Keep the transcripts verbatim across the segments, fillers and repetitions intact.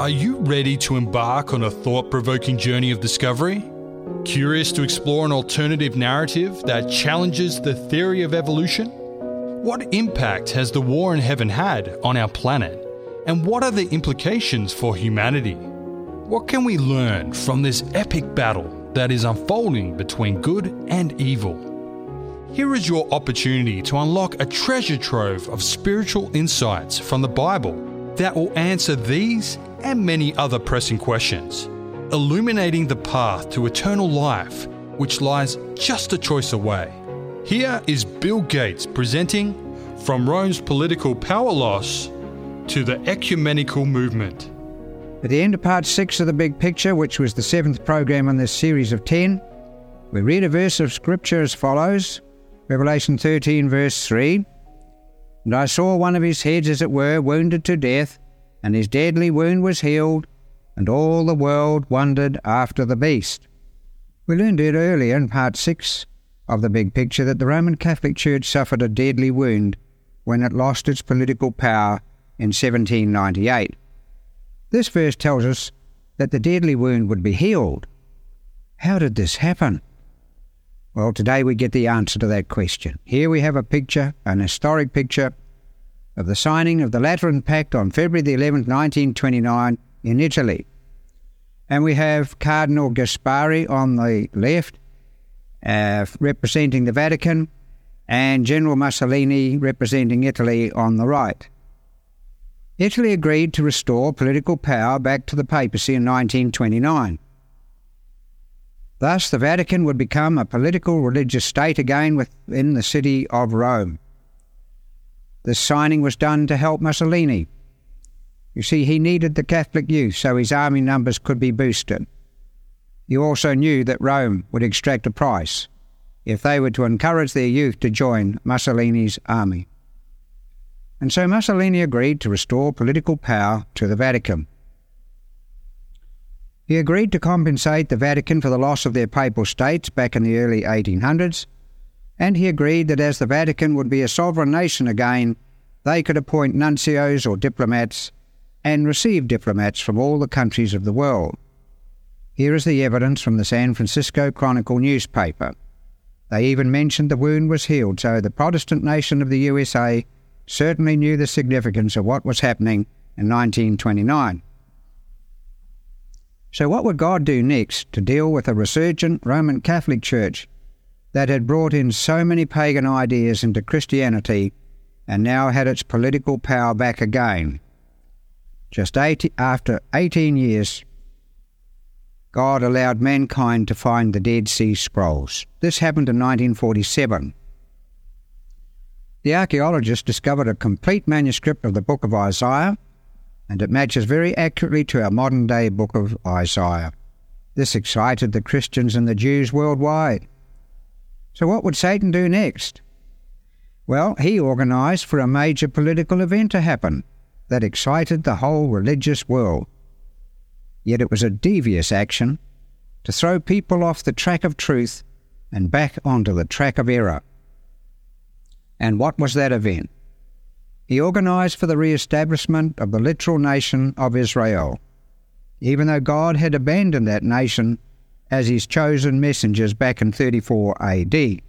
Are you ready to embark on a thought-provoking journey of discovery? Curious to explore an alternative narrative that challenges the theory of evolution? What impact has the war in heaven had on our planet? And what are the implications for humanity? What can we learn from this epic battle that is unfolding between good and evil? Here is your opportunity to unlock a treasure trove of spiritual insights from the Bible that will answer these and many other pressing questions, illuminating the path to eternal life, which lies just a choice away. Here is Bill Gates presenting From Rome's Political Power Loss to the Ecumenical Movement. At the end of part six of The Big Picture, which was the seventh program in this series of ten, we read a verse of Scripture as follows, Revelation thirteen, verse three. And I saw one of his heads, as it were, wounded to death, and his deadly wound was healed, and all the world wondered after the beast. We learned it earlier in part six of The Big Picture that the Roman Catholic Church suffered a deadly wound when it lost its political power in seventeen ninety-eight. This verse tells us that the deadly wound would be healed. How did this happen? Well, today we get the answer to that question. Here we have a picture, an historic picture, of the signing of the Lateran Pact on February the eleventh, nineteen twenty-nine in Italy. And we have Cardinal Gaspari on the left, uh, representing the Vatican, and General Mussolini representing Italy on the right. Italy agreed to restore political power back to the papacy in nineteen twenty-nine. Thus, the Vatican would become a political religious state again within the city of Rome. This signing was done to help Mussolini. You see, he needed the Catholic youth so his army numbers could be boosted. He also knew that Rome would extract a price if they were to encourage their youth to join Mussolini's army. And so Mussolini agreed to restore political power to the Vatican. He agreed to compensate the Vatican for the loss of their papal states back in the early eighteen hundreds, and he agreed that as the Vatican would be a sovereign nation again, they could appoint nuncios or diplomats and receive diplomats from all the countries of the world. Here is the evidence from the San Francisco Chronicle newspaper. They even mentioned the wound was healed, so the Protestant nation of the U S A certainly knew the significance of what was happening in nineteen twenty-nine. So what would God do next to deal with a resurgent Roman Catholic Church that had brought in so many pagan ideas into Christianity and now had its political power back again? Just eighty, after eighteen years, God allowed mankind to find the Dead Sea Scrolls. This happened in nineteen forty-seven. The archaeologists discovered a complete manuscript of the book of Isaiah, and it matches very accurately to our modern-day book of Isaiah. This excited the Christians and the Jews worldwide. So what would Satan do next? Well, he organised for a major political event to happen that excited the whole religious world. Yet it was a devious action to throw people off the track of truth and back onto the track of error. And what was that event? He organised for the re-establishment of the literal nation of Israel, even though God had abandoned that nation as his chosen messengers back in thirty-four A D.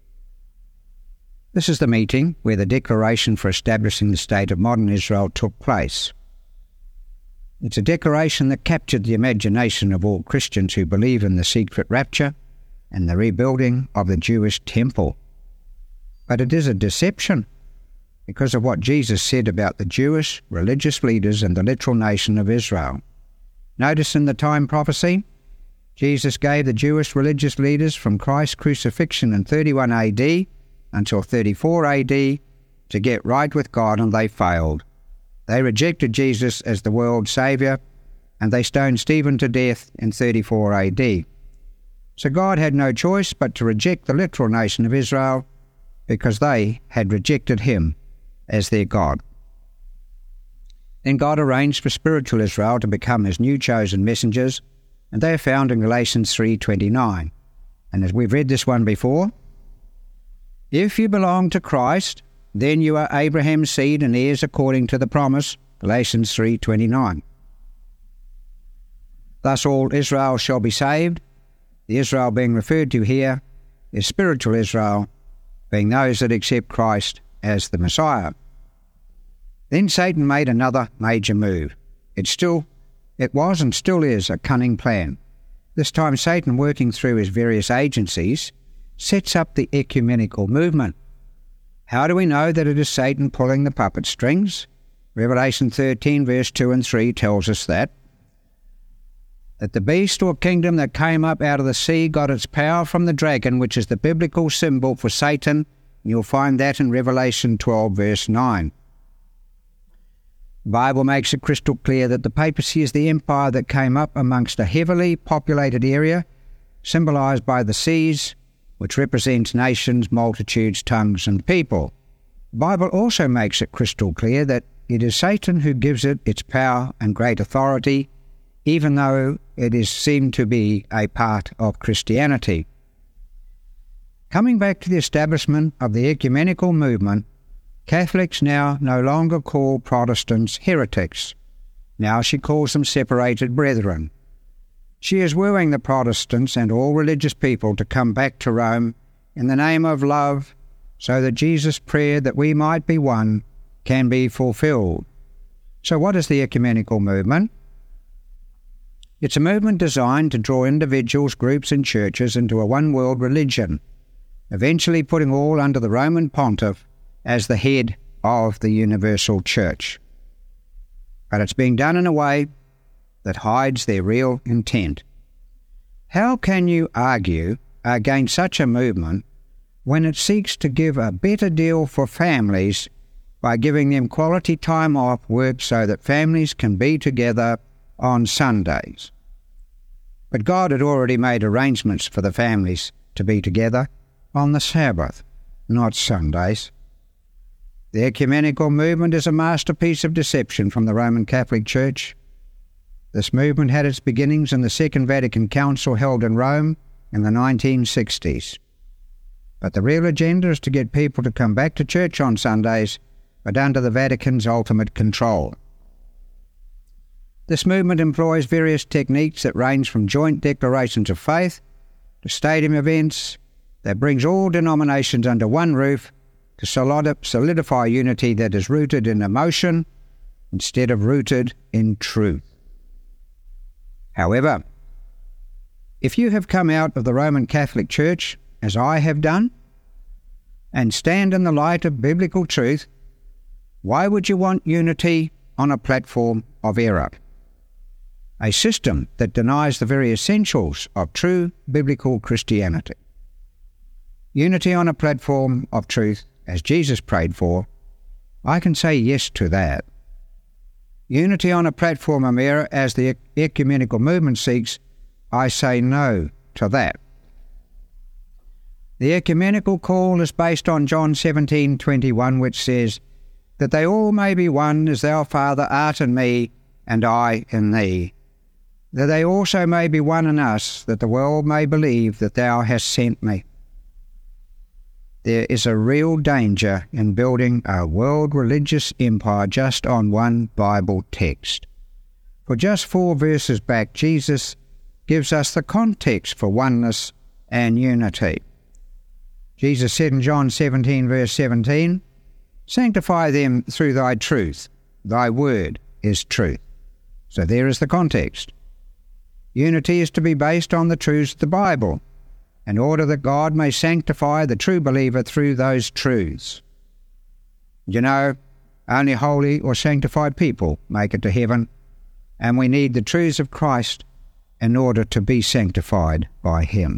This is the meeting where the declaration for establishing the state of modern Israel took place. It's a declaration that captured the imagination of all Christians who believe in the secret rapture and the rebuilding of the Jewish temple. But it is a deception because of what Jesus said about the Jewish religious leaders and the literal nation of Israel. Notice in the time prophecy, Jesus gave the Jewish religious leaders from Christ's crucifixion in thirty-one A D until thirty-four A D to get right with God, and they failed. They rejected Jesus as the world's Saviour, and they stoned Stephen to death in thirty-four A D. So God had no choice but to reject the literal nation of Israel because they had rejected him as their God. Then God arranged for spiritual Israel to become his new chosen messengers, and they are found in Galatians three twenty-nine. And as we've read this one before, if you belong to Christ, then you are Abraham's seed and heirs according to the promise, Galatians three twenty-nine. Thus all Israel shall be saved. The Israel being referred to here is spiritual Israel, being those that accept Christ as the Messiah. Then Satan made another major move. It still, it was and still is a cunning plan. This time Satan, working through his various agencies, sets up the ecumenical movement. How do we know that it is Satan pulling the puppet strings? Revelation thirteen verse two and three tells us that. That the beast or kingdom that came up out of the sea got its power from the dragon, which is the biblical symbol for Satan. You'll find that in Revelation twelve verse nine. The Bible makes it crystal clear that the papacy is the empire that came up amongst a heavily populated area, symbolised by the seas, which represents nations, multitudes, tongues and people. The Bible also makes it crystal clear that it is Satan who gives it its power and great authority, even though it is seen to be a part of Christianity. Coming back to the establishment of the ecumenical movement, Catholics now no longer call Protestants heretics. Now she calls them separated brethren. She is wooing the Protestants and all religious people to come back to Rome in the name of love, so that Jesus' prayer that we might be one can be fulfilled. So what is the ecumenical movement? It's a movement designed to draw individuals, groups and churches into a one-world religion, eventually putting all under the Roman Pontiff as the head of the universal church. But it's being done in a way that hides their real intent. How can you argue against such a movement when it seeks to give a better deal for families by giving them quality time off work so that families can be together on Sundays? But God had already made arrangements for the families to be together on the Sabbath, not Sundays. The ecumenical movement is a masterpiece of deception from the Roman Catholic Church. This movement had its beginnings in the Second Vatican Council held in Rome in the nineteen sixties. But the real agenda is to get people to come back to church on Sundays, but under the Vatican's ultimate control. This movement employs various techniques that range from joint declarations of faith to stadium events that brings all denominations under one roof to solidify unity that is rooted in emotion instead of rooted in truth. However, if you have come out of the Roman Catholic Church, as I have done, and stand in the light of biblical truth, why would you want unity on a platform of error? A system that denies the very essentials of true biblical Christianity. Unity on a platform of truth, as Jesus prayed for, I can say yes to that. Unity on a platform of error, as the ecumenical movement seeks, I say no to that. The ecumenical call is based on John seventeen twenty-one, which says, that they all may be one as thou, Father, art in me, and I in thee, that they also may be one in us, that the world may believe that thou hast sent me. There is a real danger in building a world religious empire just on one Bible text. For just four verses back, Jesus gives us the context for oneness and unity. Jesus said in John seventeen, verse seventeen, sanctify them through thy truth. Thy word is truth. So there is the context. Unity is to be based on the truths of the Bible, in order that God may sanctify the true believer through those truths. You know, only holy or sanctified people make it to heaven, and we need the truths of Christ in order to be sanctified by Him.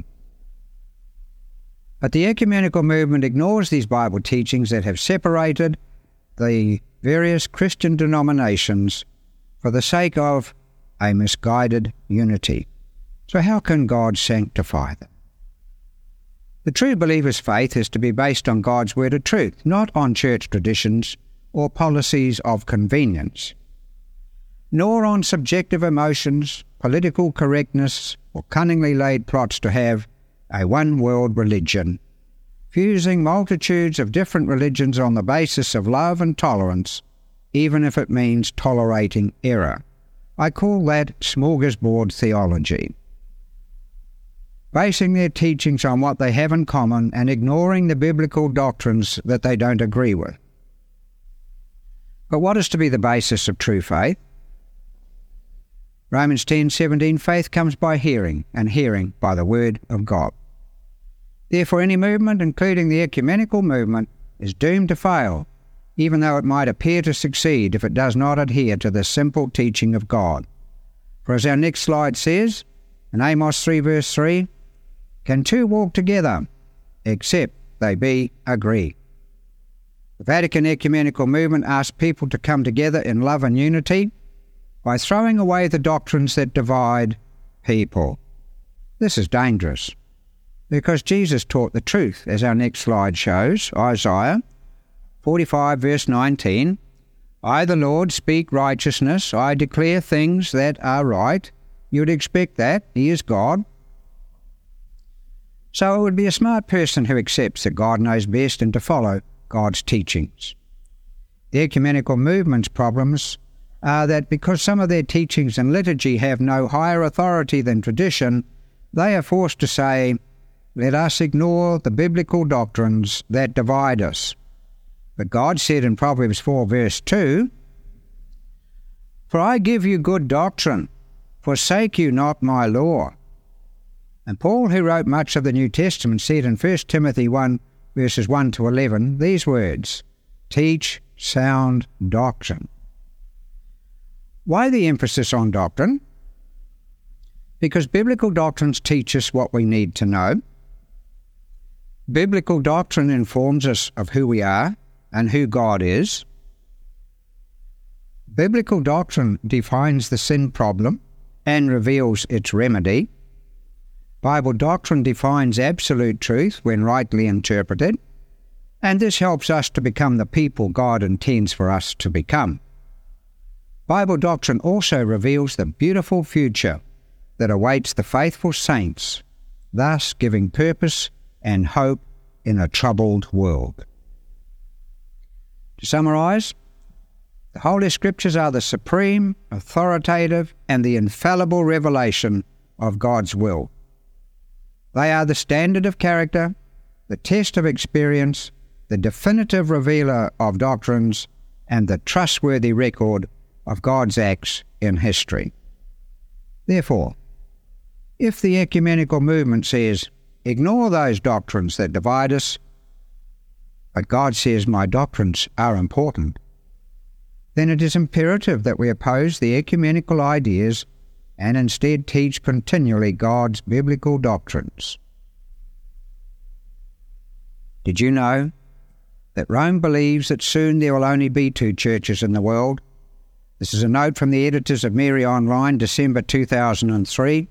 But the ecumenical movement ignores these Bible teachings that have separated the various Christian denominations for the sake of a misguided unity. So how can God sanctify them? The true believer's faith is to be based on God's word of truth, not on church traditions or policies of convenience, nor on subjective emotions, political correctness, or cunningly laid plots to have a one-world religion, fusing multitudes of different religions on the basis of love and tolerance, even if it means tolerating error. I call that smorgasbord theology, basing their teachings on what they have in common and ignoring the biblical doctrines that they don't agree with. But what is to be the basis of true faith? Romans ten seventeen, faith comes by hearing, and hearing by the word of God. Therefore, any movement, including the ecumenical movement, is doomed to fail, even though it might appear to succeed if it does not adhere to the simple teaching of God. For as our next slide says, in Amos three verse three, can two walk together, except they be agreed? The Vatican Ecumenical Movement asks people to come together in love and unity by throwing away the doctrines that divide people. This is dangerous, because Jesus taught the truth, as our next slide shows, Isaiah forty-five verse nineteen, I the Lord speak righteousness, I declare things that are right. You'd expect that, he is God. So it would be a smart person who accepts that God knows best and to follow God's teachings. The ecumenical movement's problems are that because some of their teachings and liturgy have no higher authority than tradition, they are forced to say, let us ignore the biblical doctrines that divide us. But God said in Proverbs four verse two, for I give you good doctrine, forsake you not my law. And Paul, who wrote much of the New Testament, said in First Timothy one verses one to eleven these words, teach sound doctrine. Why the emphasis on doctrine? Because biblical doctrines teach us what we need to know. Biblical doctrine informs us of who we are and who God is. Biblical doctrine defines the sin problem and reveals its remedy. Bible doctrine defines absolute truth when rightly interpreted, and this helps us to become the people God intends for us to become. Bible doctrine also reveals the beautiful future that awaits the faithful saints, thus giving purpose and hope in a troubled world. To summarize, the Holy Scriptures are the supreme, authoritative, and the infallible revelation of God's will. They are the standard of character, the test of experience, the definitive revealer of doctrines, and the trustworthy record of God's acts in history. Therefore, if the ecumenical movement says, ignore those doctrines that divide us, but God says my doctrines are important, then it is imperative that we oppose the ecumenical ideas and instead teach continually God's biblical doctrines. Did you know that Rome believes that soon there will only be two churches in the world? This is a note from the editors of Mary Online, December two thousand three.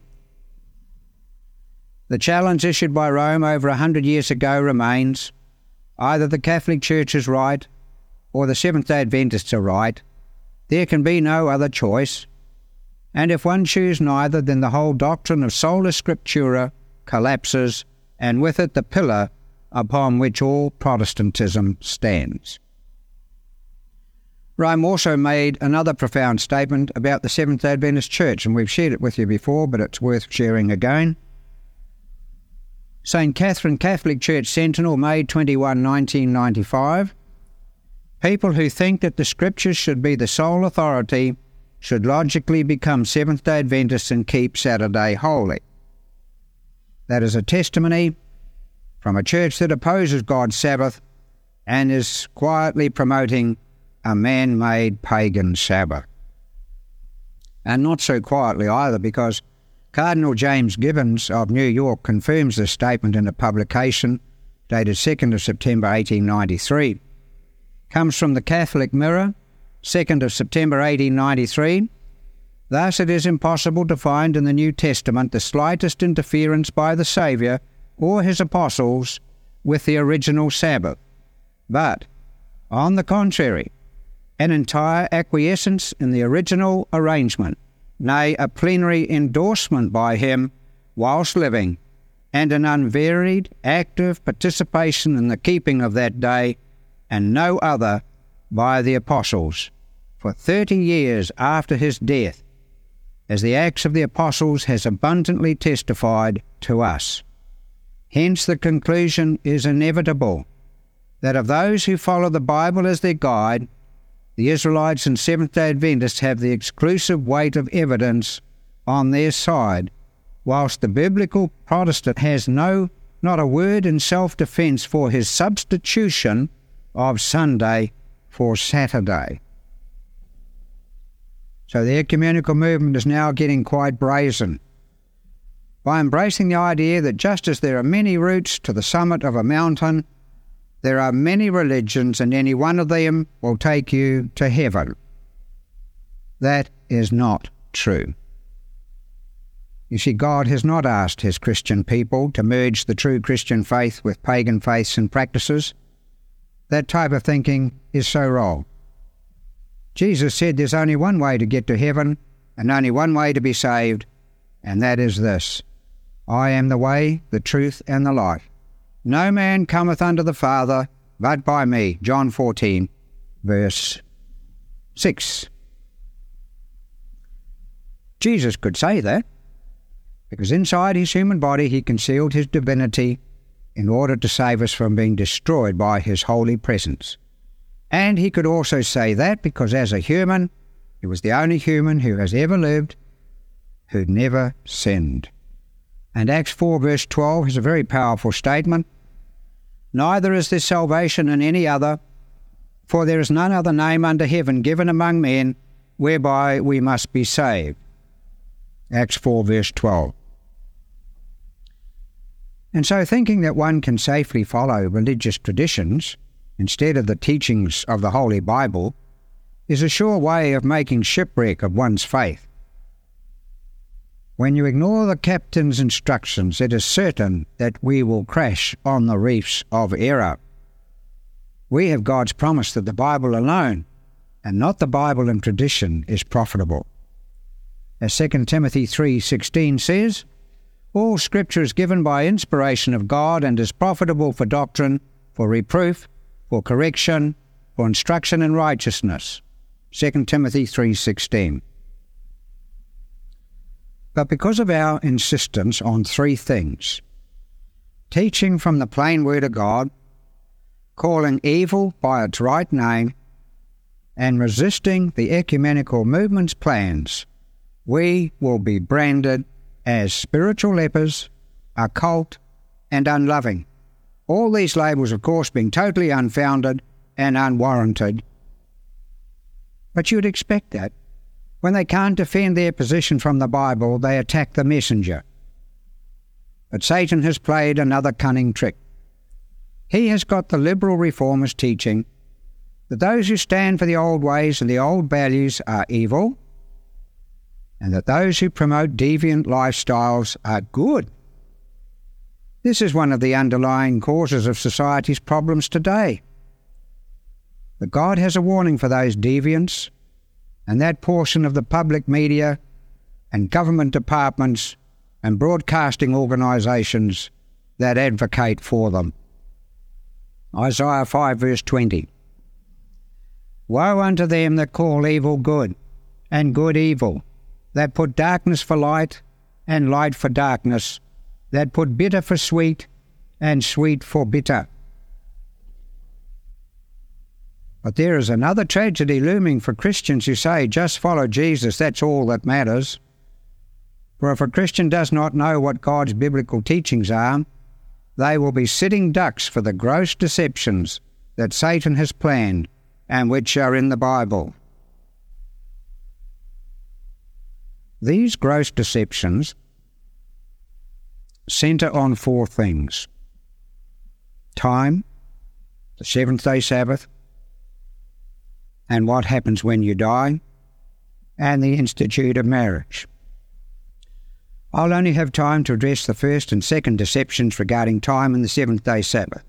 The challenge issued by Rome over a hundred years ago remains: either the Catholic Church is right or the Seventh-day Adventists are right. There can be no other choice. And if one choose neither, then the whole doctrine of sola scriptura collapses, and with it the pillar upon which all Protestantism stands. Rome also made another profound statement about the Seventh-day Adventist Church, and we've shared it with you before, but it's worth sharing again. Saint Catherine Catholic Church Sentinel, May twenty-first, nineteen ninety-five. People who think that the Scriptures should be the sole authority should logically become Seventh-day Adventists and keep Saturday holy. That is a testimony from a church that opposes God's Sabbath and is quietly promoting a man-made pagan Sabbath. And not so quietly either, because Cardinal James Gibbons of New York confirms this statement in a publication dated second of September eighteen ninety-three. Comes from the Catholic Mirror, second of September eighteen ninety-three. Thus it is impossible to find in the New Testament the slightest interference by the Saviour or his apostles with the original Sabbath, but, on the contrary, an entire acquiescence in the original arrangement, nay, a plenary endorsement by him whilst living, and an unvaried, active participation in the keeping of that day, and no other, by the apostles, for thirty years after his death, as the Acts of the Apostles has abundantly testified to us. Hence the conclusion is inevitable, that of those who follow the Bible as their guide, the Israelites and Seventh-day Adventists have the exclusive weight of evidence on their side, whilst the biblical Protestant has no, not a word in self-defence for his substitution of Sunday for Saturday. So the ecumenical movement is now getting quite brazen. By embracing the idea that just as there are many routes to the summit of a mountain, there are many religions and any one of them will take you to heaven. That is not true. You see, God has not asked his Christian people to merge the true Christian faith with pagan faiths and practices. That type of thinking is so wrong. Jesus said there's only one way to get to heaven and only one way to be saved, and that is this: I am the way, the truth, and the life. No man cometh unto the Father but by me. John fourteen, verse six. Jesus could say that, because inside his human body he concealed his divinity in order to save us from being destroyed by his holy presence. And he could also say that because as a human, he was the only human who has ever lived who never sinned. And Acts four verse twelve is a very powerful statement. Neither is there salvation in any other, for there is none other name under heaven given among men whereby we must be saved. Acts four verse twelve. And so thinking that one can safely follow religious traditions instead of the teachings of the Holy Bible is a sure way of making shipwreck of one's faith. When you ignore the captain's instructions, it is certain that we will crash on the reefs of error. We have God's promise that the Bible alone, and not the Bible and tradition, is profitable. As Second Timothy three sixteen says, all Scripture is given by inspiration of God and is profitable for doctrine, for reproof, for correction, for instruction in righteousness. Second Timothy three sixteen. But because of our insistence on three things: teaching from the plain word of God, calling evil by its right name, and resisting the ecumenical movement's plans, we will be branded as spiritual lepers, occult, and unloving. All these labels, of course, being totally unfounded and unwarranted. But you'd expect that. When they can't defend their position from the Bible, they attack the messenger. But Satan has played another cunning trick. He has got the liberal reformers teaching that those who stand for the old ways and the old values are evil, and that those who promote deviant lifestyles are good. This is one of the underlying causes of society's problems today. But God has a warning for those deviants and that portion of the public media and government departments and broadcasting organisations that advocate for them. Isaiah five verse twenty. Woe unto them that call evil good, and good evil, that put darkness for light, and light for darkness, that put bitter for sweet, and sweet for bitter. But there is another tragedy looming for Christians who say, just follow Jesus, that's all that matters. For if a Christian does not know what God's biblical teachings are, they will be sitting ducks for the gross deceptions that Satan has planned and which are in the Bible. These gross deceptions centre on four things: time, the seventh-day Sabbath, and what happens when you die, and the institute of marriage. I'll only have time to address the first and second deceptions regarding time and the seventh-day Sabbath.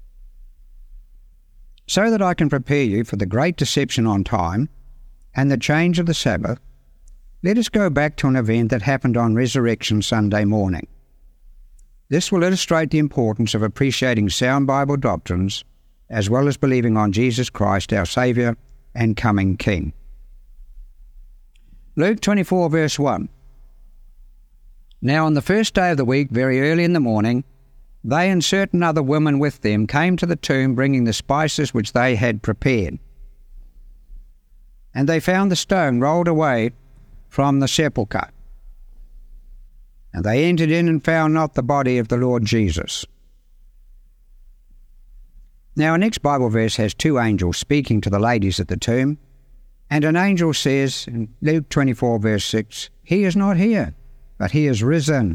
So that I can prepare you for the great deception on time and the change of the Sabbath, let us go back to an event that happened on Resurrection Sunday morning. This will illustrate the importance of appreciating sound Bible doctrines as well as believing on Jesus Christ, our Saviour and coming King. Luke twenty-four, verse one. Now on the first day of the week, very early in the morning, they and certain other women with them came to the tomb, bringing the spices which they had prepared. And they found the stone rolled away from the sepulchre. And they entered in and found not the body of the Lord Jesus. Now, our next Bible verse has two angels speaking to the ladies at the tomb, and an angel says in Luke twenty-four, verse six, "He is not here, but he is risen."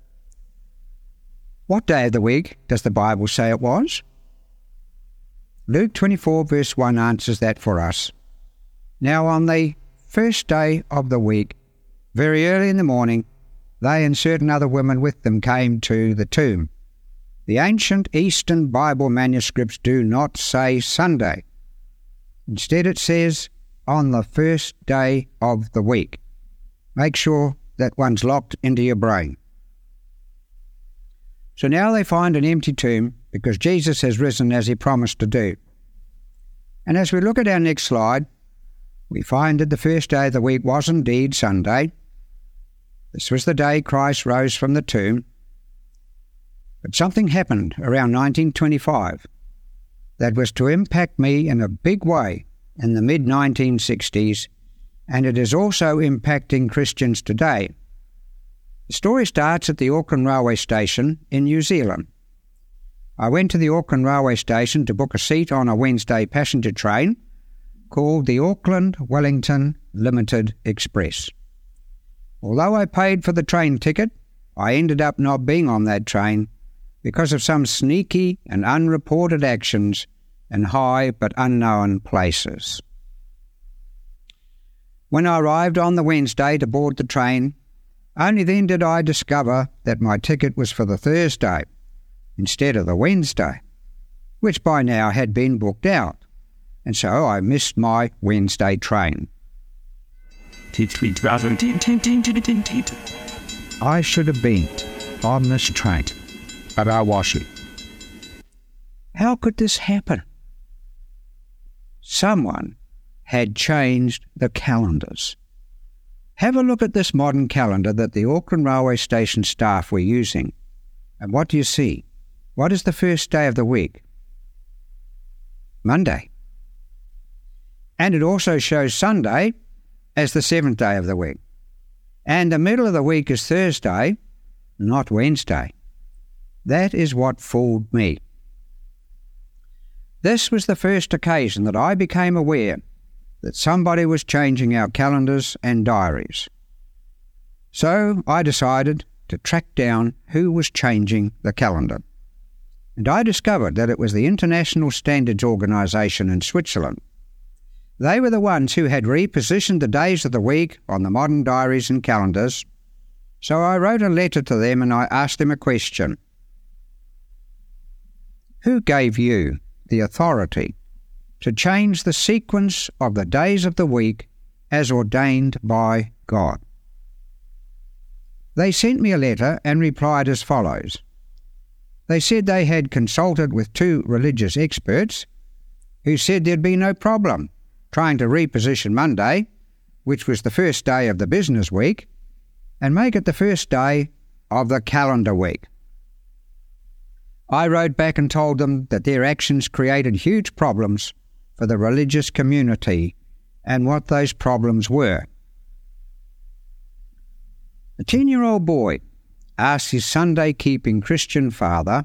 What day of the week does the Bible say it was? Luke twenty-four, verse one answers that for us. Now on the first day of the week, very early in the morning, they and certain other women with them came to the tomb. The ancient Eastern Bible manuscripts do not say Sunday. Instead it says, on the first day of the week. Make sure that one's locked into your brain. So now they find an empty tomb because Jesus has risen as he promised to do. And as we look at our next slide, we find that the first day of the week was indeed Sunday. This was the day Christ rose from the tomb. But something happened around nineteen twenty-five that was to impact me in a big way in the mid nineteen sixties, and it is also impacting Christians today. The story starts at the Auckland Railway Station in New Zealand. I went to the Auckland Railway Station to book a seat on a Wednesday passenger train called the Auckland Wellington Limited Express. Although I paid for the train ticket, I ended up not being on that train because of some sneaky and unreported actions in high but unknown places. When I arrived on the Wednesday to board the train, only then did I discover that my ticket was for the Thursday instead of the Wednesday, which by now had been booked out, and so I missed my Wednesday train. I should have been on this train, but I wasn't. How could this happen? Someone had changed the calendars. Have a look at this modern calendar that the Auckland Railway Station staff were using. And what do you see? What is the first day of the week? Monday. And it also shows Sunday as the seventh day of the week. And the middle of the week is Thursday, not Wednesday. That is what fooled me. This was the first occasion that I became aware that somebody was changing our calendars and diaries. So I decided to track down who was changing the calendar. And I discovered that it was the International Standards Organisation in Switzerland. They were the ones who had repositioned the days of the week on the modern diaries and calendars. So I wrote a letter to them and I asked them a question. Who gave you the authority to change the sequence of the days of the week as ordained by God? They sent me a letter and replied as follows. They said they had consulted with two religious experts who said there'd be no problem trying to reposition Monday, which was the first day of the business week, and make it the first day of the calendar week. I wrote back and told them that their actions created huge problems for the religious community and what those problems were. A ten-year-old boy asked his Sunday-keeping Christian father,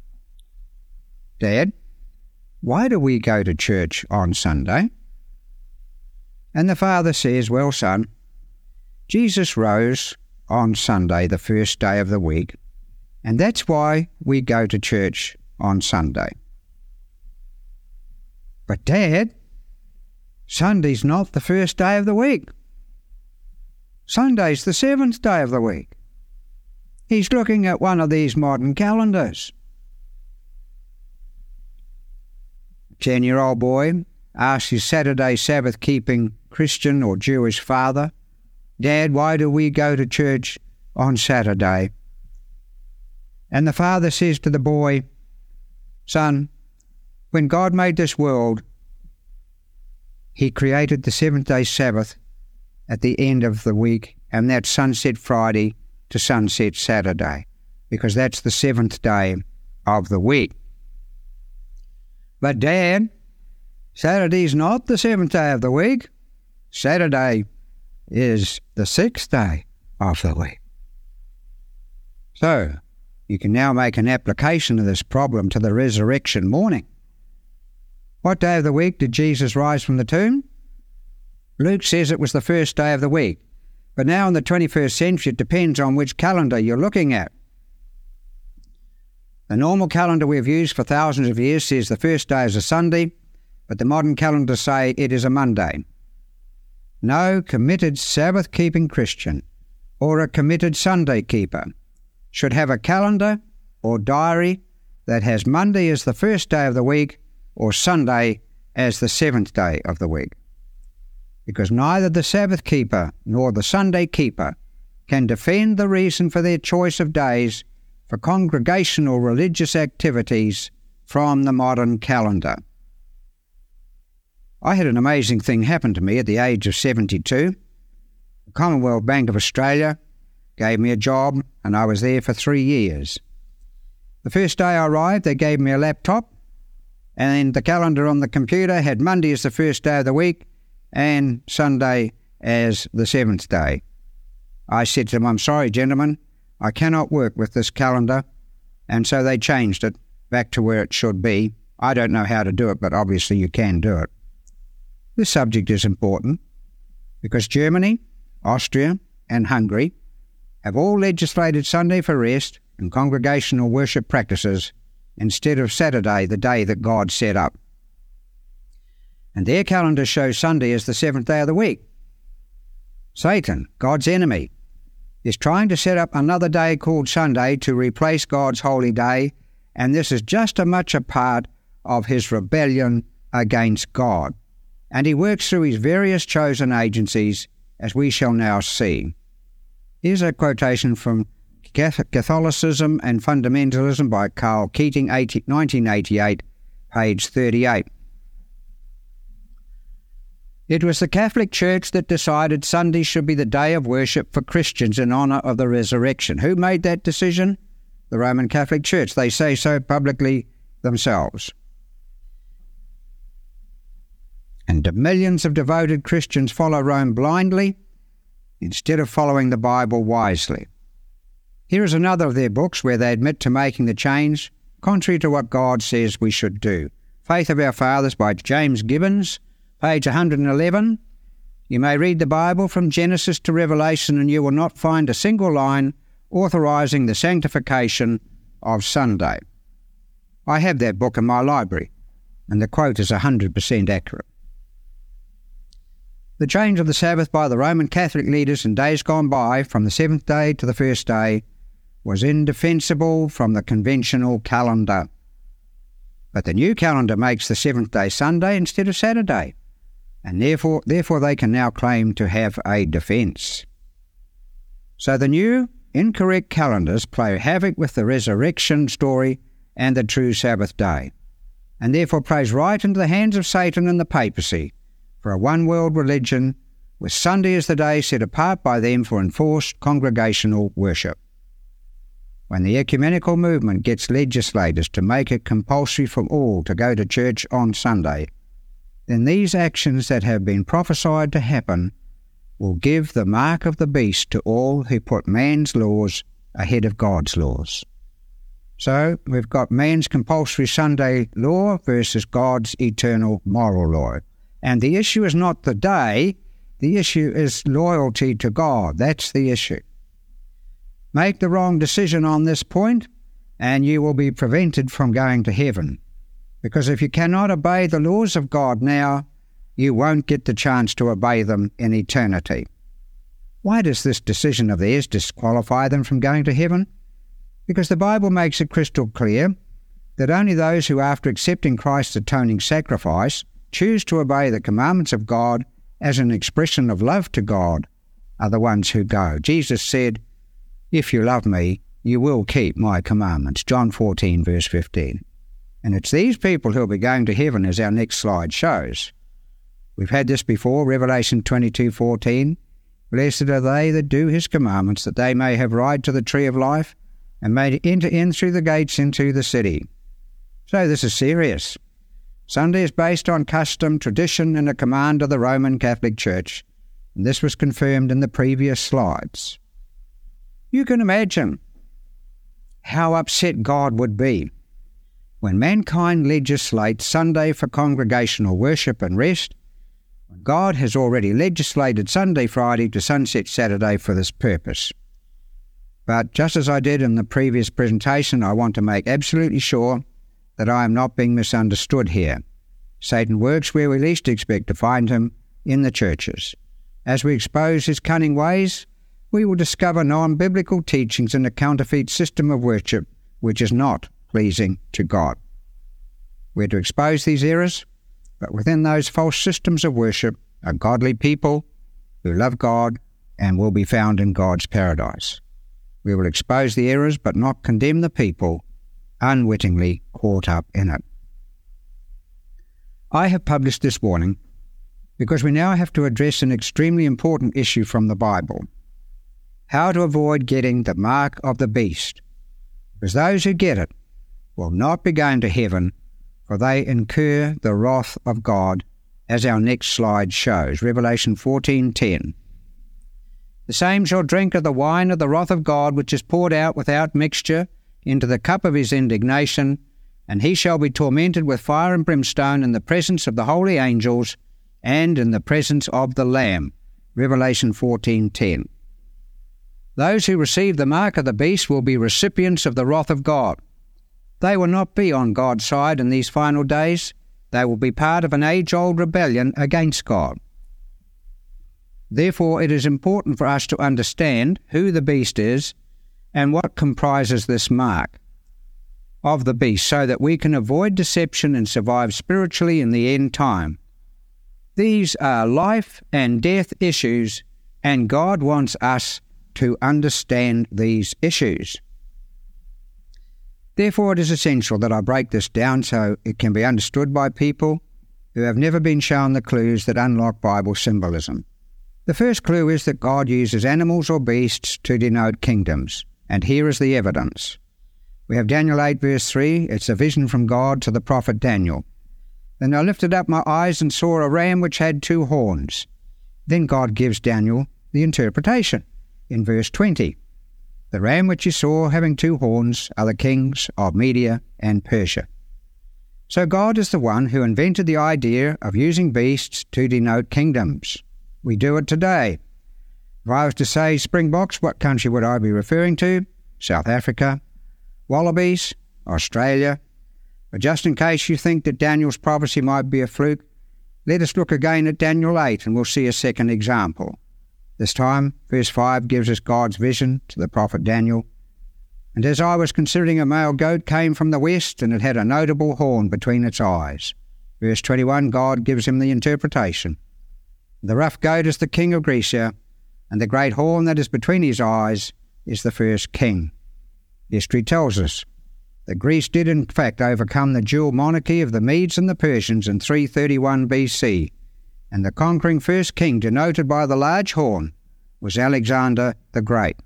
"Dad, why do we go to church on Sunday?" And the father says, "Well, son, Jesus rose on Sunday, the first day of the week, and that's why we go to church on Sunday." "But Dad, Sunday's not the first day of the week. Sunday's the seventh day of the week." He's looking at one of these modern calendars. A ten-year-old boy asked his Saturday Sabbath-keeping Christian or Jewish father, "Dad, why do we go to church on Saturday?" And the father says to the boy, "Son, when God made this world, he created the seventh-day Sabbath at the end of the week, and that's sunset Friday to sunset Saturday, because that's the seventh day of the week. But Dad, Saturday's not the seventh day of the week. Saturday is the sixth day of the week. So, you can now make an application of this problem to the resurrection morning. What day of the week did Jesus rise from the tomb? Luke says it was the first day of the week. But now in the twenty-first century, it depends on which calendar you're looking at. The normal calendar we've used for thousands of years says the first day is a Sunday, but the modern calendars say it is a Monday. No committed Sabbath-keeping Christian or a committed Sunday keeper should have a calendar or diary that has Monday as the first day of the week or Sunday as the seventh day of the week. Because neither the Sabbath keeper nor the Sunday keeper can defend the reason for their choice of days for congregational religious activities from the modern calendar. I had an amazing thing happen to me at the age of seventy-two. The Commonwealth Bank of Australia gave me a job, and I was there for three years. The first day I arrived, they gave me a laptop, and the calendar on the computer had Monday as the first day of the week and Sunday as the seventh day. I said to them, "I'm sorry, gentlemen, I cannot work with this calendar," and so they changed it back to where it should be. I don't know how to do it, but obviously you can do it. This subject is important because Germany, Austria, and Hungary have all legislated Sunday for rest and congregational worship practices instead of Saturday, the day that God set up. And their calendar shows Sunday as the seventh day of the week. Satan, God's enemy, is trying to set up another day called Sunday to replace God's holy day, and this is just as much a part of his rebellion against God. And he works through his various chosen agencies, as we shall now see. Here's a quotation from Catholicism and Fundamentalism by Carl Keating, nineteen eighty-eight, page thirty-eight. It was the Catholic Church that decided Sunday should be the day of worship for Christians in honour of the resurrection. Who made that decision? The Roman Catholic Church. They say so publicly themselves. And do millions of devoted Christians follow Rome blindly instead of following the Bible wisely? Here is another of their books where they admit to making the change contrary to what God says we should do. Faith of Our Fathers by James Gibbons, page one hundred eleven. You may read the Bible from Genesis to Revelation and you will not find a single line authorising the sanctification of Sunday. I have that book in my library, and the quote is one hundred percent accurate. The change of the Sabbath by the Roman Catholic leaders in days gone by from the seventh day to the first day was indefensible from the conventional calendar. But the new calendar makes the seventh day Sunday instead of Saturday, and therefore, therefore they can now claim to have a defence. So the new, incorrect calendars play havoc with the resurrection story and the true Sabbath day, and therefore plays right into the hands of Satan and the papacy for a one-world religion, with Sunday as the day set apart by them for enforced congregational worship. When the ecumenical movement gets legislators to make it compulsory for all to go to church on Sunday, then these actions that have been prophesied to happen will give the mark of the beast to all who put man's laws ahead of God's laws. So we've got man's compulsory Sunday law versus God's eternal moral law. And the issue is not the day, the issue is loyalty to God. That's the issue. Make the wrong decision on this point, and you will be prevented from going to heaven. Because if you cannot obey the laws of God now, you won't get the chance to obey them in eternity. Why does this decision of theirs disqualify them from going to heaven? Because the Bible makes it crystal clear that only those who, after accepting Christ's atoning sacrifice, choose to obey the commandments of God as an expression of love to God are the ones who go. Jesus said, "If you love me, you will keep my commandments." John fourteen, verse fifteen. And it's these people who will be going to heaven, as our next slide shows. We've had this before, Revelation twenty-two fourteen. Blessed are they that do his commandments, that they may have right to the tree of life, and may enter in through the gates into the city. So this is serious. Sunday is based on custom, tradition, and a command of the Roman Catholic Church, and this was confirmed in the previous slides. You can imagine how upset God would be when mankind legislates Sunday for congregational worship and rest, when God has already legislated Sunday, Friday to sunset Saturday for this purpose. But just as I did in the previous presentation, I want to make absolutely sure that I am not being misunderstood here. Satan works where we least expect to find him, in the churches. As we expose his cunning ways, we will discover non-biblical teachings and a counterfeit system of worship which is not pleasing to God. We're to expose these errors, but within those false systems of worship are godly people who love God and will be found in God's paradise. We will expose the errors but not condemn the people unwittingly caught up in it. I have published this warning because we now have to address an extremely important issue from the Bible: how to avoid getting the mark of the beast, because those who get it will not be going to heaven, for they incur the wrath of God, as our next slide shows, Revelation fourteen ten. The same shall drink of the wine of the wrath of God, which is poured out without mixture into the cup of his indignation, and he shall be tormented with fire and brimstone in the presence of the holy angels and in the presence of the Lamb. Revelation fourteen ten. Those who receive the mark of the beast will be recipients of the wrath of God. They will not be on God's side in these final days. They will be part of an age-old rebellion against God. Therefore, it is important for us to understand who the beast is and what comprises this mark of the beast, so that we can avoid deception and survive spiritually in the end time. These are life and death issues, and God wants us to understand these issues. Therefore, it is essential that I break this down so it can be understood by people who have never been shown the clues that unlock Bible symbolism. The first clue is that God uses animals or beasts to denote kingdoms, and here is the evidence. We have Daniel eight verse three, it's a vision from God to the prophet Daniel. Then I lifted up my eyes and saw a ram which had two horns. Then God gives Daniel the interpretation in verse twenty. The ram which you saw having two horns are the kings of Media and Persia. So God is the one who invented the idea of using beasts to denote kingdoms. We do it today. If I was to say springboks, what country would I be referring to? South Africa. Wallabies? Australia. But just in case you think that Daniel's prophecy might be a fluke, let us look again at Daniel eight and we'll see a second example. This time, verse five gives us God's vision to the prophet Daniel. And as I was considering, a male goat came from the west, and it had a notable horn between its eyes. Verse twenty-one, God gives him the interpretation. The rough goat is the king of Grecia, and the great horn that is between his eyes is the first king. History tells us that Greece did in fact overcome the dual monarchy of the Medes and the Persians in three thirty-one B C, and the conquering first king denoted by the large horn was Alexander the Great.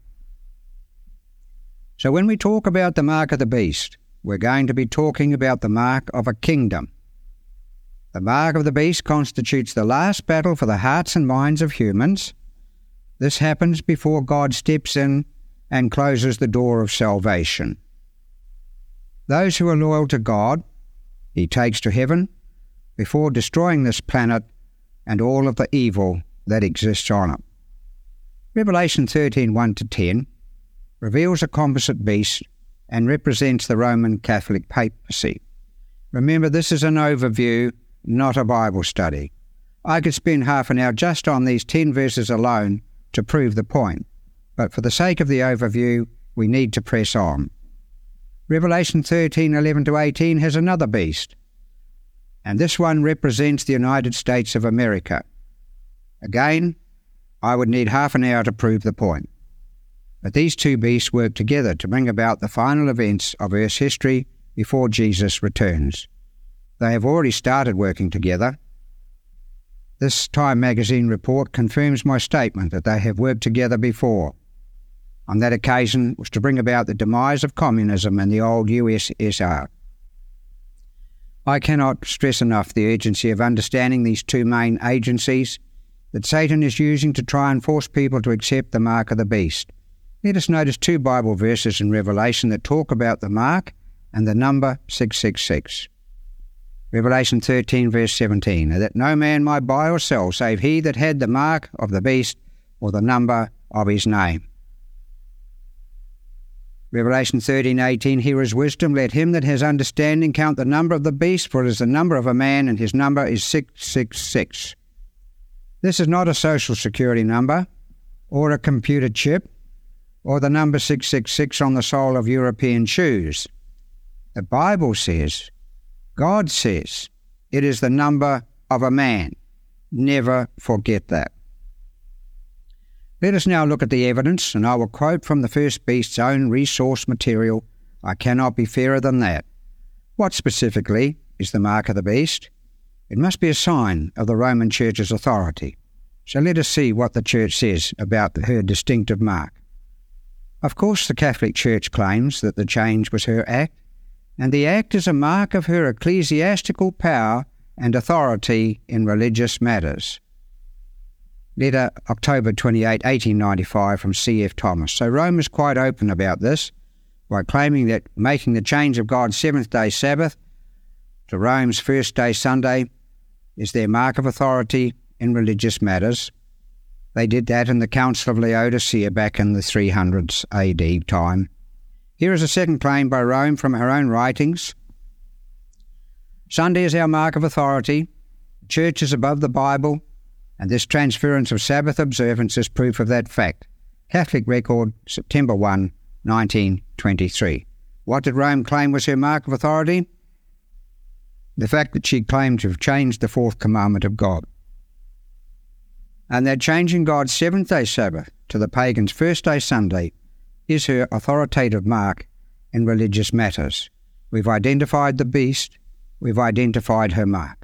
So when we talk about the mark of the beast, we're going to be talking about the mark of a kingdom. The mark of the beast constitutes the last battle for the hearts and minds of humans. This happens before God steps in and closes the door of salvation. Those who are loyal to God, he takes to heaven before destroying this planet and all of the evil that exists on it. Revelation thirteen, one to ten reveals a composite beast and represents the Roman Catholic papacy. Remember, this is an overview, not a Bible study. I could spend half an hour just on these ten verses alone to prove the point, but for the sake of the overview, we need to press on. Revelation thirteen, eleven to eighteen has another beast, and this one represents the United States of America. Again, I would need half an hour to prove the point. But these two beasts work together to bring about the final events of Earth's history before Jesus returns. They have already started working together. This Time magazine report confirms my statement that they have worked together before. On that occasion was to bring about the demise of communism in the old U S S R. I cannot stress enough the urgency of understanding these two main agencies that Satan is using to try and force people to accept the mark of the beast. Let us notice two Bible verses in Revelation that talk about the mark and the number six six six. Revelation thirteen verse seventeen, that no man might buy or sell save he that had the mark of the beast or the number of his name. Revelation thirteen eighteen, here is wisdom, let him that has understanding count the number of the beast, for it is the number of a man, and his number is six six six. This is not a social security number, or a computer chip, or the number six six six on the sole of European shoes. The Bible says, God says, it is the number of a man. Never forget that. Let us now look at the evidence, and I will quote from the first beast's own resource material. I cannot be fairer than that. What specifically is the mark of the beast? It must be a sign of the Roman Church's authority. So let us see what the Church says about her distinctive mark. Of course, the Catholic Church claims that the change was her act, and the act is a mark of her ecclesiastical power and authority in religious matters. Letter October twenty-eighth, eighteen ninety-five from C F Thomas. So Rome is quite open about this by claiming that making the change of God's seventh-day Sabbath to Rome's first-day Sunday is their mark of authority in religious matters. They did that in the Council of Laodicea back in the three hundreds A D time. Here is a second claim by Rome from her own writings. Sunday is our mark of authority. The Church is above the Bible, and this transference of Sabbath observance is proof of that fact. Catholic Record, September first, nineteen twenty-three. What did Rome claim was her mark of authority? The fact that she claimed to have changed the fourth commandment of God. And that changing God's seventh-day Sabbath to the pagan's first-day Sunday is her authoritative mark in religious matters. We've identified the beast, we've identified her mark.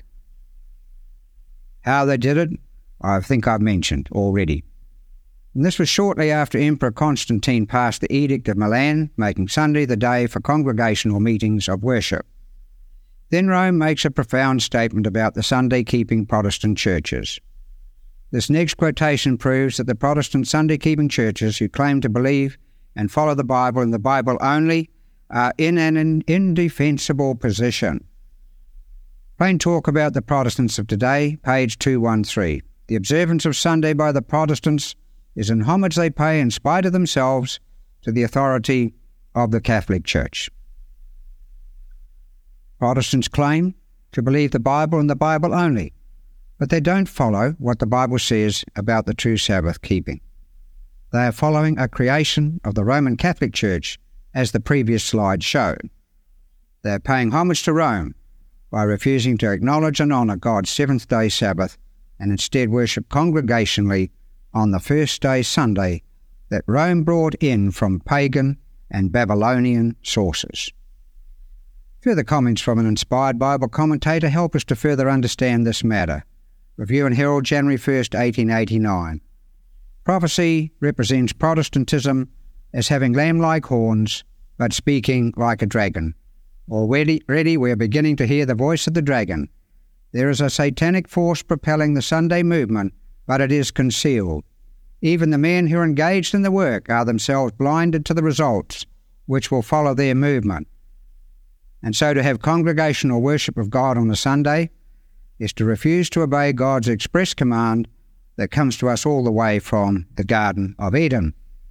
How they did it, I think I've mentioned already. And this was shortly after Emperor Constantine passed the Edict of Milan, making Sunday the day for congregational meetings of worship. Then Rome makes a profound statement about the Sunday-keeping Protestant churches. This next quotation proves that the Protestant Sunday-keeping churches who claim to believe and follow the Bible and the Bible only are in an indefensible position. Plain talk about the Protestants of today, page two thirteen. The observance of Sunday by the Protestants is an homage they pay in spite of themselves to the authority of the Catholic Church. Protestants claim to believe the Bible and the Bible only, but they don't follow what the Bible says about the true Sabbath keeping. They are following a creation of the Roman Catholic Church, as the previous slide showed. They are paying homage to Rome by refusing to acknowledge and honour God's seventh-day Sabbath and instead worship congregationally on the first-day Sunday that Rome brought in from pagan and Babylonian sources. Further comments from an inspired Bible commentator help us to further understand this matter. Review and Herald, January first, eighteen eighty-nine. Prophecy represents Protestantism as having lamb-like horns, but speaking like a dragon. Already, already we are beginning to hear the voice of the dragon. There is a satanic force propelling the Sunday movement, but it is concealed. Even the men who are engaged in the work are themselves blinded to the results which will follow their movement. And so to have congregational worship of God on a Sunday is to refuse to obey God's express command that comes to us all the way from the Garden of Eden.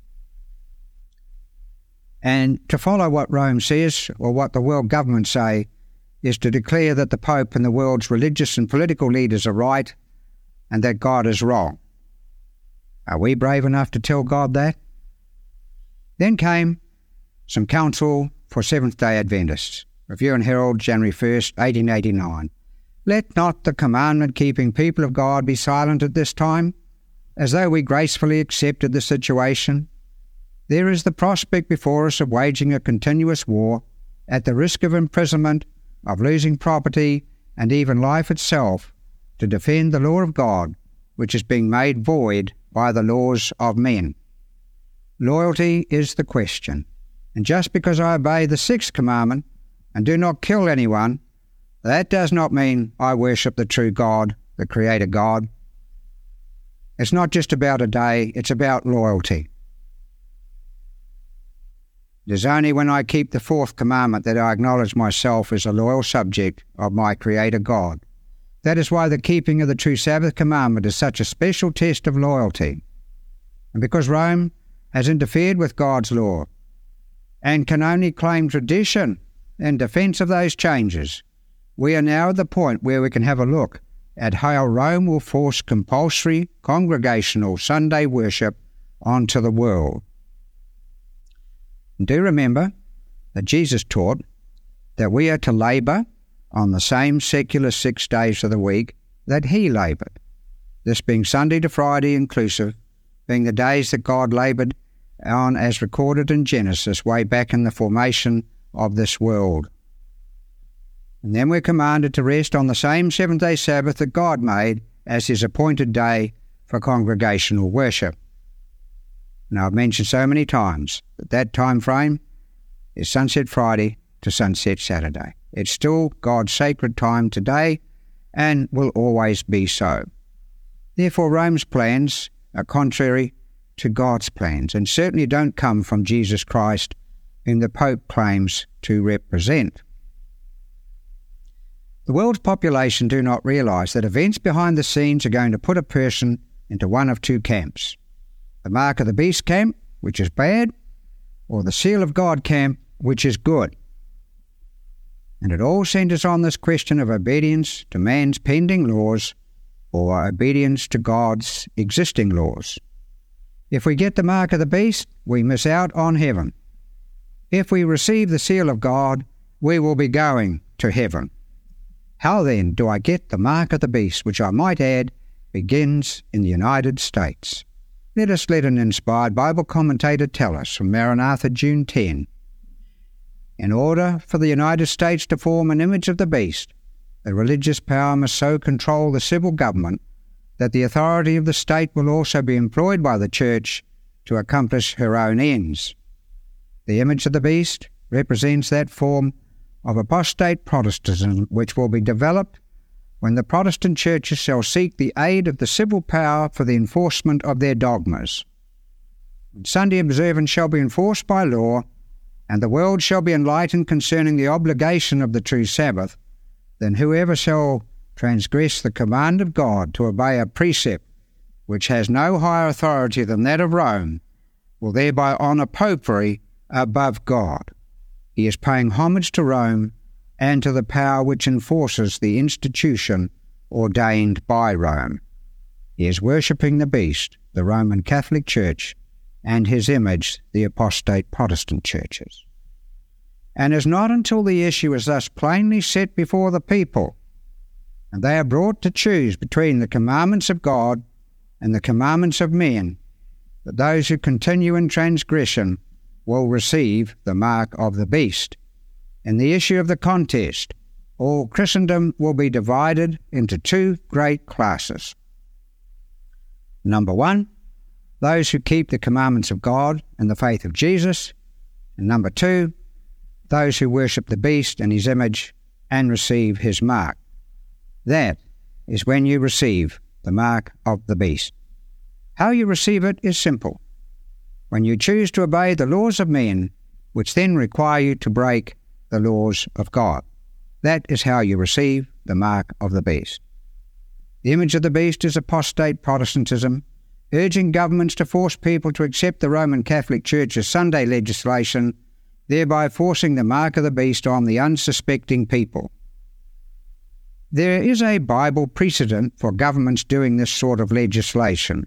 And to follow what Rome says, or what the world governments say, is to declare that the Pope and the world's religious and political leaders are right and that God is wrong. Are we brave enough to tell God that? Then came some counsel for Seventh-day Adventists. Review and Herald, January first, eighteen eighty-nine. Let not the commandment-keeping people of God be silent at this time, as though we gracefully accepted the situation. There is the prospect before us of waging a continuous war, at the risk of imprisonment, of losing property, and even life itself, to defend the law of God, which is being made void by the laws of men. Loyalty is the question, and just because I obey the sixth commandment and do not kill anyone, that does not mean I worship the true God, the Creator God. It's not just about a day, it's about loyalty. It is only when I keep the fourth commandment that I acknowledge myself as a loyal subject of my Creator God. That is why the keeping of the true Sabbath commandment is such a special test of loyalty. And because Rome has interfered with God's law and can only claim tradition in defense of those changes, we are now at the point where we can have a look at how Rome will force compulsory congregational Sunday worship onto the world. And do remember that Jesus taught that we are to labour on the same secular six days of the week that he laboured, this being Sunday to Friday inclusive, being the days that God laboured on as recorded in Genesis way back in the formation of this world. And then we're commanded to rest on the same seventh-day Sabbath that God made as his appointed day for congregational worship. Now, I've mentioned so many times that that time frame is sunset Friday to sunset Saturday. It's still God's sacred time today and will always be so. Therefore, Rome's plans are contrary to God's plans and certainly don't come from Jesus Christ, whom the Pope claims to represent. The world's population do not realise that events behind the scenes are going to put a person into one of two camps. The mark of the beast camp, which is bad, or the seal of God camp, which is good. And it all centres on this question of obedience to man's pending laws or obedience to God's existing laws. If we get the mark of the beast, we miss out on heaven. If we receive the seal of God, we will be going to heaven. How then do I get the mark of the beast, which I might add begins in the United States? Let us let an inspired Bible commentator tell us from Maranatha, June tenth. In order for the United States to form an image of the beast, the religious power must so control the civil government that the authority of the state will also be employed by the church to accomplish her own ends. The image of the beast represents that form of apostate Protestantism which will be developed when the Protestant churches shall seek the aid of the civil power for the enforcement of their dogmas. When Sunday observance shall be enforced by law, and the world shall be enlightened concerning the obligation of the true Sabbath, then whoever shall transgress the command of God to obey a precept which has no higher authority than that of Rome will thereby honour popery above God. He is paying homage to Rome and to the power which enforces the institution ordained by Rome. He is worshipping the beast, the Roman Catholic Church, and his image, the apostate Protestant churches. And it is not until the issue is thus plainly set before the people, and they are brought to choose between the commandments of God and the commandments of men, that those who continue in transgression will receive the mark of the beast. In the issue of the contest, all Christendom will be divided into two great classes. Number one, those who keep the commandments of God and the faith of Jesus, and number two, those who worship the beast and his image and receive his mark. That is when you receive the mark of the beast. How you receive it is simple. When you choose to obey the laws of men, which then require you to break the laws of God. That is how you receive the mark of the beast. The image of the beast is apostate Protestantism, urging governments to force people to accept the Roman Catholic Church's Sunday legislation, thereby forcing the mark of the beast on the unsuspecting people. There is a Bible precedent for governments doing this sort of legislation.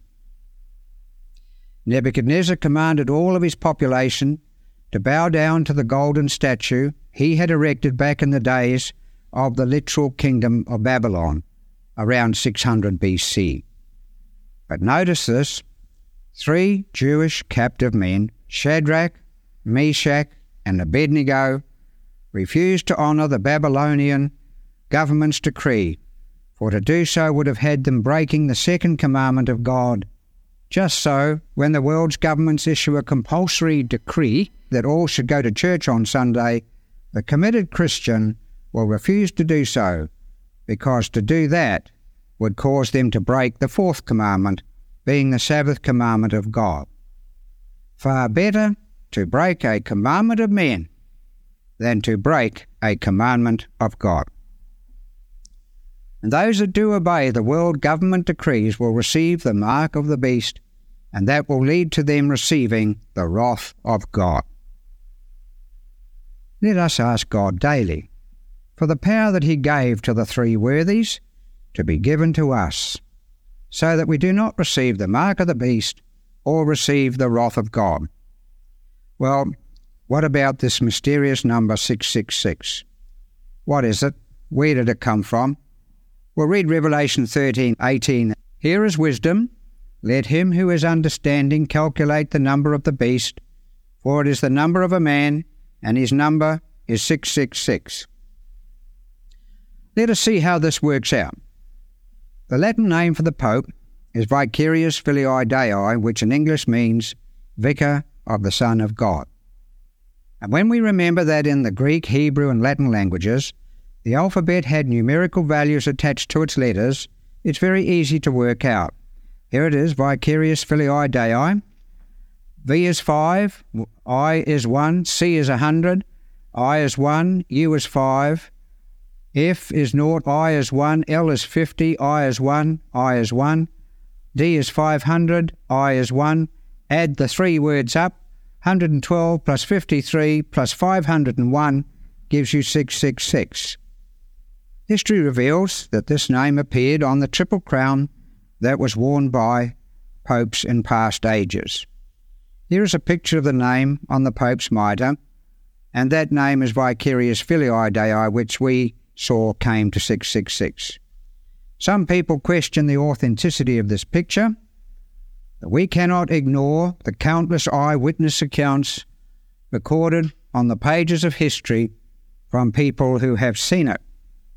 Nebuchadnezzar commanded all of his population to bow down to the golden statue he had erected back in the days of the literal kingdom of Babylon, around six hundred B C. But notice this, three Jewish captive men, Shadrach, Meshach, and Abednego, refused to honour the Babylonian government's decree for to do so would have had them breaking the second commandment of God. Just so, when the world's governments issue a compulsory decree that all should go to church on Sunday, the committed Christian will refuse to do so, because to do that would cause them to break the fourth commandment, being the Sabbath commandment of God. Far better to break a commandment of men than to break a commandment of God. And those that do obey the world government decrees will receive the mark of the beast, and that will lead to them receiving the wrath of God. Let us ask God daily for the power that he gave to the three worthies to be given to us, so that we do not receive the mark of the beast or receive the wrath of God. Well, what about this mysterious number six six six? What is it? Where did it come from? We'll read Revelation thirteen eighteen. Here is wisdom. Let him who has understanding calculate the number of the beast, for it is the number of a man, and his number is six six six. Let us see how this works out. The Latin name for the Pope is Vicarius Filii Dei, which in English means Vicar of the Son of God. And when we remember that in the Greek, Hebrew and Latin languages, the alphabet had numerical values attached to its letters, it's very easy to work out. Here it is, Vicarius Filii Dei. V is five, I is one, C is a hundred, I is one, U is five, F is naught, I is one, L is fifty, I is one, I is one, D is five hundred, I is one. Add the three words up, one hundred twelve plus fifty-three plus five hundred one gives you six six six. History reveals that this name appeared on the triple crown that was worn by popes in past ages. Here is a picture of the name on the Pope's mitre, and that name is Vicarius Filii Dei, which we saw came to six six six. Some people question the authenticity of this picture, but we cannot ignore the countless eyewitness accounts recorded on the pages of history from people who have seen it.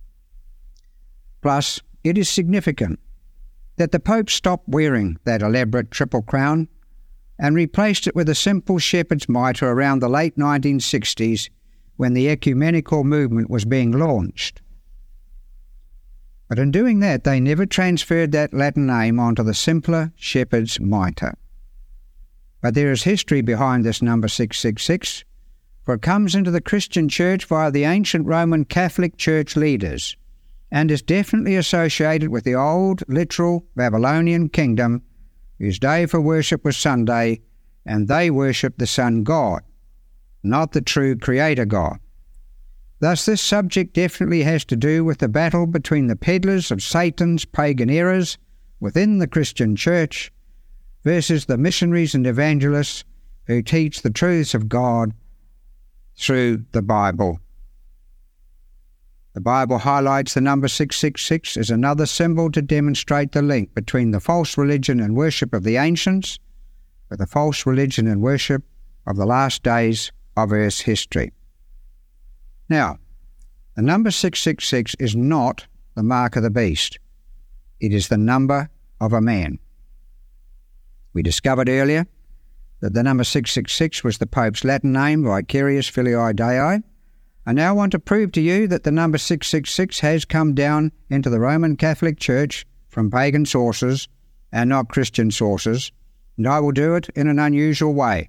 Plus, it is significant that the Pope stopped wearing that elaborate triple crown and replaced it with a simple shepherd's mitre around the late nineteen sixties when the ecumenical movement was being launched. But in doing that, they never transferred that Latin name onto the simpler shepherd's mitre. But there is history behind this number six six six, for it comes into the Christian church via the ancient Roman Catholic Church leaders, and is definitely associated with the old, literal Babylonian kingdom, whose day for worship was Sunday, and they worshipped the sun god, not the true creator God. Thus this subject definitely has to do with the battle between the peddlers of Satan's pagan errors within the Christian church versus the missionaries and evangelists who teach the truths of God through the Bible. The Bible highlights the number six six six as another symbol to demonstrate the link between the false religion and worship of the ancients with the false religion and worship of the last days of Earth's history. Now, the number six six six is not the mark of the beast. It is the number of a man. We discovered earlier that the number six six six was the Pope's Latin name, Vicarius Filii Dei. I now want to prove to you that the number six six six has come down into the Roman Catholic Church from pagan sources and not Christian sources, and I will do it in an unusual way.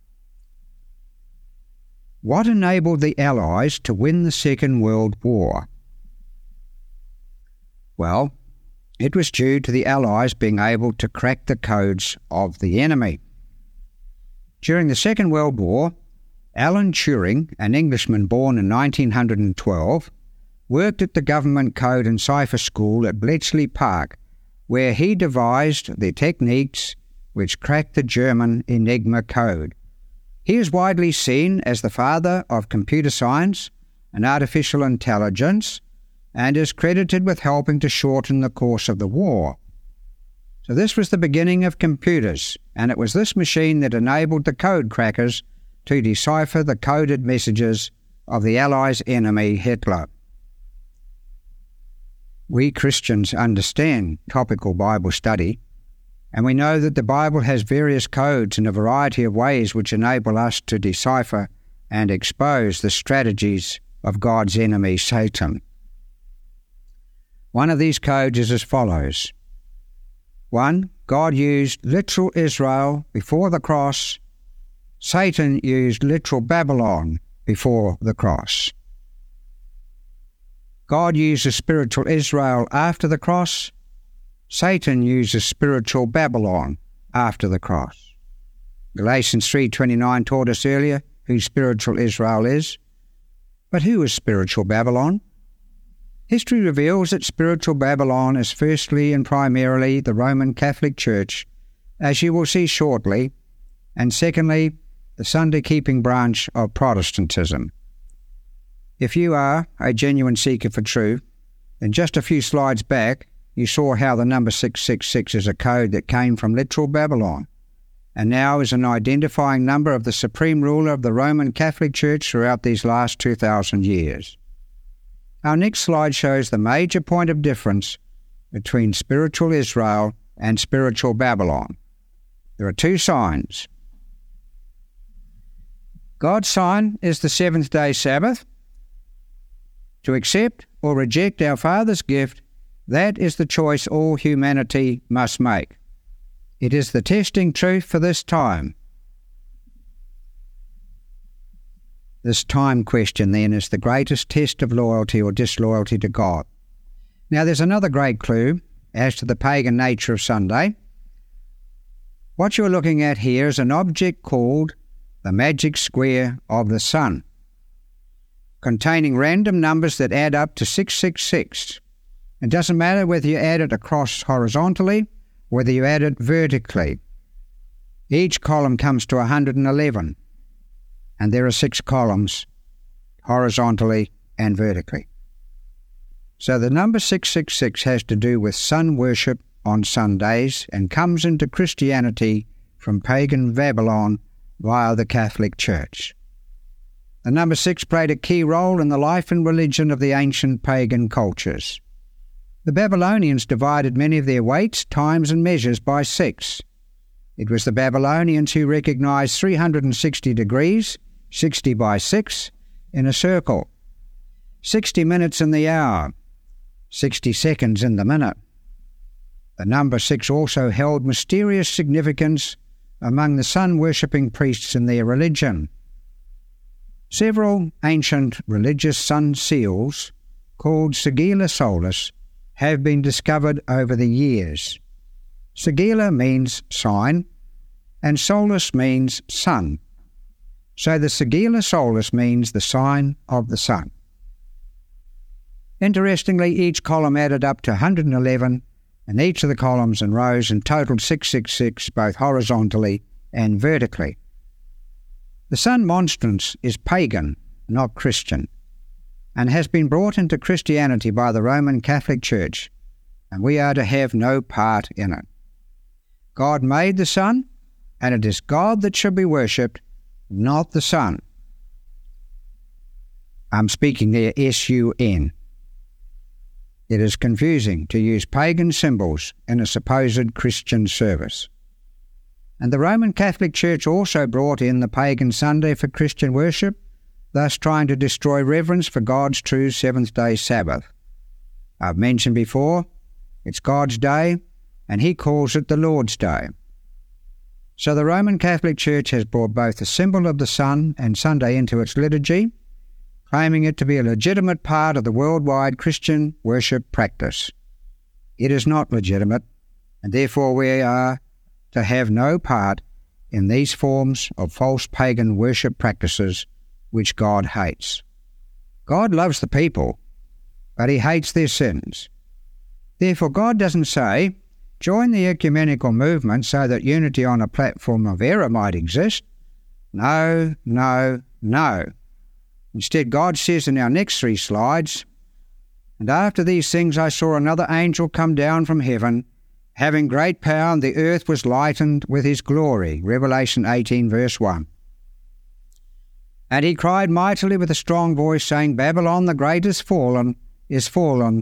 What enabled the Allies to win the Second World War? Well, it was due to the Allies being able to crack the codes of the enemy. During the Second World War, Alan Turing, an Englishman born in nineteen twelve, worked at the government code and cipher school at Bletchley Park, where he devised the techniques which cracked the German Enigma code. He is widely seen as the father of computer science and artificial intelligence, and is credited with helping to shorten the course of the war. So this was the beginning of computers, and it was this machine that enabled the code crackers to decipher the coded messages of the Allies' enemy, Hitler. We Christians understand topical Bible study, and we know that the Bible has various codes in a variety of ways which enable us to decipher and expose the strategies of God's enemy, Satan. One of these codes is as follows. One, God used literal Israel before the cross. Satan used literal Babylon before the cross. God uses spiritual Israel after the cross. Satan uses spiritual Babylon after the cross. Galatians three twenty-nine taught us earlier who spiritual Israel is. But who is spiritual Babylon? History reveals that spiritual Babylon is firstly and primarily the Roman Catholic Church, as you will see shortly, and secondly, the Sunday-keeping branch of Protestantism. If you are a genuine seeker for truth, then just a few slides back, you saw how the number six six six is a code that came from literal Babylon, and now is an identifying number of the supreme ruler of the Roman Catholic Church throughout these last two thousand years. Our next slide shows the major point of difference between spiritual Israel and spiritual Babylon. There are two signs. God's sign is the seventh-day Sabbath. To accept or reject our Father's gift, that is the choice all humanity must make. It is the testing truth for this time. This time question, then, is the greatest test of loyalty or disloyalty to God. Now, there's another great clue as to the pagan nature of Sunday. What you're looking at here is an object called the magic square of the sun, containing random numbers that add up to six six six. It doesn't matter whether you add it across horizontally, whether you add it vertically. Each column comes to one hundred eleven, and there are six columns horizontally and vertically. So the number six six six has to do with sun worship on Sundays and comes into Christianity from pagan Babylon via the Catholic Church. The number six played a key role in the life and religion of the ancient pagan cultures. The Babylonians divided many of their weights, times and measures by six. It was the Babylonians who recognized three hundred sixty degrees, sixty by six, in a circle, sixty minutes in the hour, sixty seconds in the minute. The number six also held mysterious significance among the sun-worshipping priests in their religion. Several ancient religious sun seals, called Sigilla Solis, have been discovered over the years. Sigilla means sign, and Solis means sun. So the Sigilla Solis means the sign of the sun. Interestingly, each column added up to one hundred eleven, and each of the columns and rows in total six six six, both horizontally and vertically. The sun monstrance is pagan, not Christian, and has been brought into Christianity by the Roman Catholic Church, and we are to have no part in it. God made the sun, and it is God that should be worshipped, not the sun. I'm speaking there S U N. It is confusing to use pagan symbols in a supposed Christian service. And the Roman Catholic Church also brought in the pagan Sunday for Christian worship, thus trying to destroy reverence for God's true seventh-day Sabbath. I've mentioned before, it's God's day, and He calls it the Lord's Day. So the Roman Catholic Church has brought both the symbol of the sun and Sunday into its liturgy, claiming it to be a legitimate part of the worldwide Christian worship practice. It is not legitimate, and therefore we are to have no part in these forms of false pagan worship practices which God hates. God loves the people, but He hates their sins. Therefore God doesn't say, join the ecumenical movement so that unity on a platform of error might exist. No, no, no. Instead, God says in our next three slides, and after these things I saw another angel come down from heaven, having great power, and the earth was lightened with his glory. Revelation eighteen, verse one. And he cried mightily with a strong voice, saying, Babylon the great is fallen, is fallen,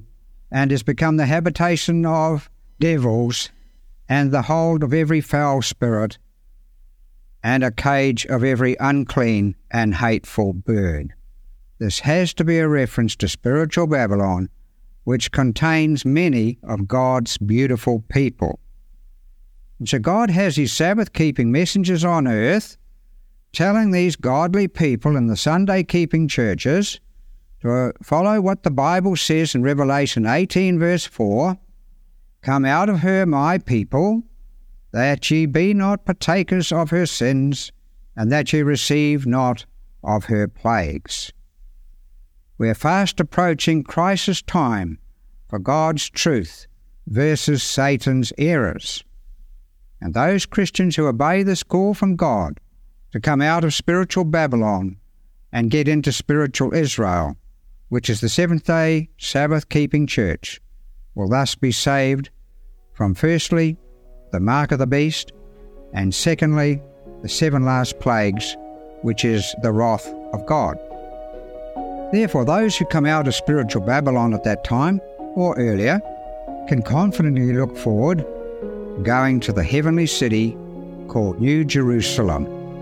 and is become the habitation of devils, and the hold of every foul spirit, and a cage of every unclean and hateful bird. This has to be a reference to spiritual Babylon, which contains many of God's beautiful people. And so God has his Sabbath-keeping messengers on earth, telling these godly people in the Sunday-keeping churches to follow what the Bible says in Revelation eighteen verse four, "Come out of her, my people, that ye be not partakers of her sins, and that ye receive not of her plagues." We are fast approaching crisis time for God's truth versus Satan's errors. And those Christians who obey this call from God to come out of spiritual Babylon and get into spiritual Israel, which is the seventh-day Sabbath-keeping church, will thus be saved from, firstly, the mark of the beast, and secondly, the seven last plagues, which is the wrath of God. Therefore, those who come out of spiritual Babylon at that time, or earlier, can confidently look forward, going to the heavenly city called New Jerusalem.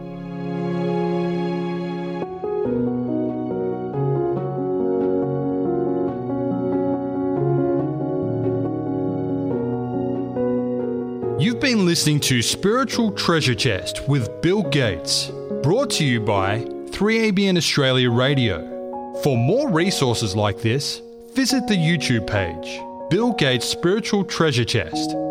You've been listening to Spiritual Treasure Chest with Bill Gates, brought to you by three A B N Australia Radio. For more resources like this, visit the YouTube page, Bill Gates Spiritual Treasure Chest.